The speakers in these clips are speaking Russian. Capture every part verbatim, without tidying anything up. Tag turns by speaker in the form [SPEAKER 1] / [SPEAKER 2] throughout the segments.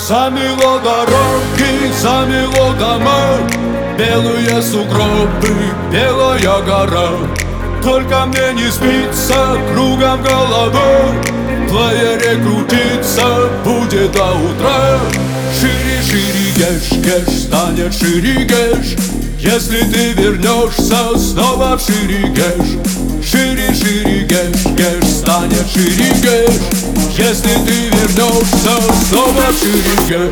[SPEAKER 1] Замело дороги, замело дома, белые сугробы, белая гора. Только мне не спится, кругом голова, в плеере крутиться будет до утра. Шире, шире, геш, геш, станет шире, геш, если ты вернешься снова в шире, геш. Шире, шире, геш, геш, станет шире, геш, если ты вернешься снова в шире, геш.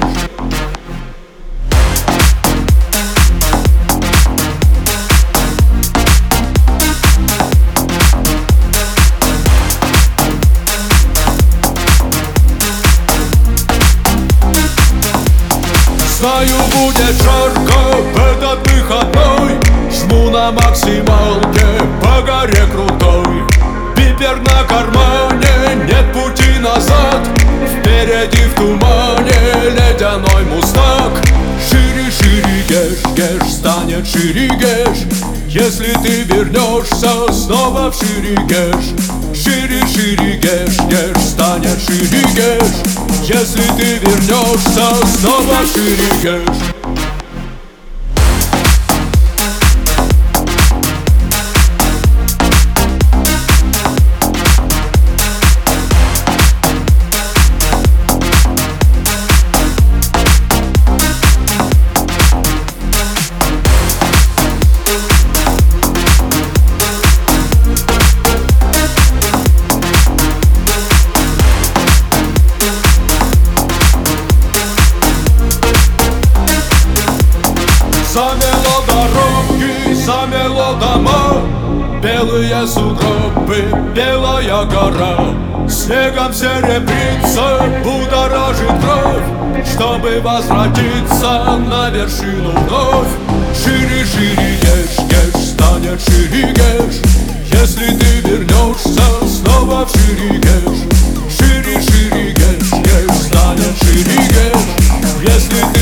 [SPEAKER 1] Знаю, будет жарко в этот выходной, жму на максималке по горе крутой. Пипер на кармане, нет пути назад, впереди в тумане ледяной мустанг. Шире, шире, геш, геш, станет шире, геш, если ты вернешься снова в шире, геш. Шире, шире, геш, геш, станет шире, геш, если ты вернешься снова в шире, геш. Замело дороги, замело дома, белые сугробы, белая гора. Снегом серебрится, будоражит кровь, чтобы возвратиться на вершину вновь. Шире, шире, геш, геш, станет шире, геш, если ты вернешься снова в шире, геш. Шире, шире, геш, геш, станет шире, геш, если